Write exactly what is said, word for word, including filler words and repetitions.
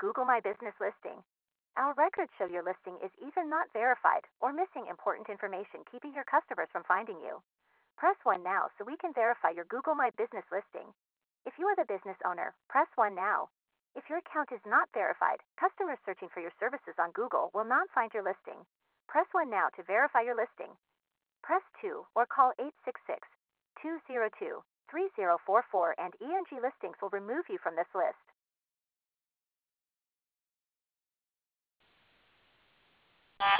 Google My Business listing. Our records show your listing is either not verified or missing important information, keeping your customers from finding you. Press one now so we can verify your Google My Business listing. If you are the business owner, press one now. If your account is not verified, customers searching for your services on Google will not find your listing. Press one now to verify your listing. Press two or call eight six six, two zero two, three zero four four and E N G Listings will remove you from this list.